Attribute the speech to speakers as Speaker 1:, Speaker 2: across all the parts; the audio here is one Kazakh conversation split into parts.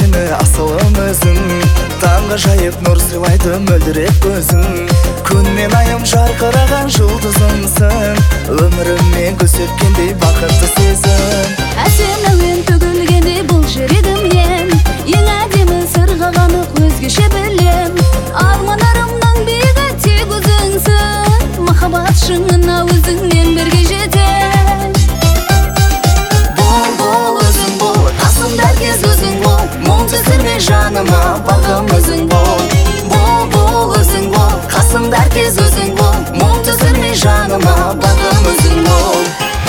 Speaker 1: сені асылым өзің, таңға жайып нұр сыйлайды мөлдіреп көзің. Күн мен айым жарқыраған жұлдызымсың, өміріме гүл сепкендей бақытты сезім.
Speaker 2: Әсем әуен төгілгенде бұл жүрегімнен, ең әдемі сырғағаны өзгеше білем. Армандарымның биігі тек өзіңсің, махаббат шыңына өзіңмен бірге жетем.
Speaker 1: Бол өзің бол, қасымда кез өзің бол, мұң түсірме жаныма бағым өзің бол. Бол өзің бол, қасымда кез өзің бол, мұң түсірме жаныма бағым өзің бол.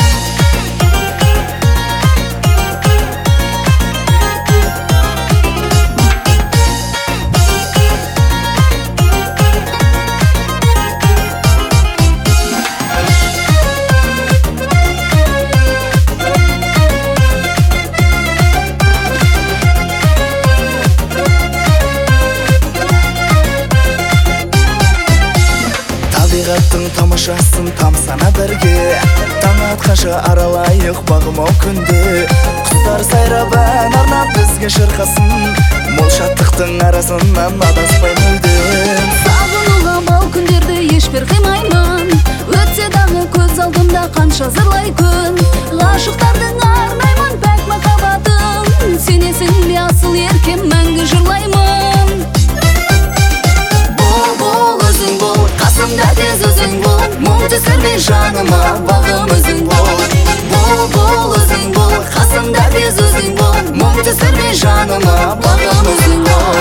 Speaker 1: Табиғаттың тамашасын тамсана бірге, таң атқанша аралайық бағым-ау күнде. Құстар сайрап ән арнап бізге шырқасын, мол шаттықтың арасынан адаспай мүлдем.
Speaker 2: Сағынуға бал күндерді ешбір қимаймын, өтсе дағы көз алдымда қанша зырлай күн. Ғашықтардың арнаймын пәк махаббатым, сенесің бе асыл еркем мәңгі жырлаймын.
Speaker 1: Бол өзің бол, қасымда тез өзің бол, мұң түсірме жаныма бағым өзің бол. Бол өзің бол, қасымда тез өзің бол, мұң түсірме жаныма бағым өзің бол.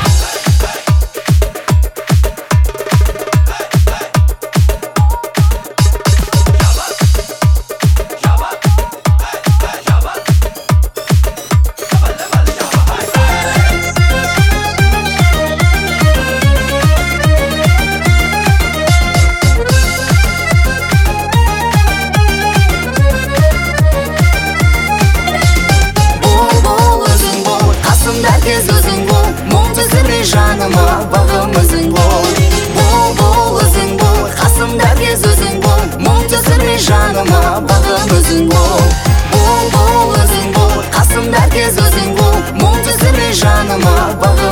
Speaker 1: Кез өзің бол, мұң түсірме жаныма бағым өзің бол. Бол өзің бол, қасымда кез өзің бол, мұң түсірме жаныма бағым өзің бол. Бол өзің бол, қасымда кез өзің бол, мұң түсірме жаныма бағым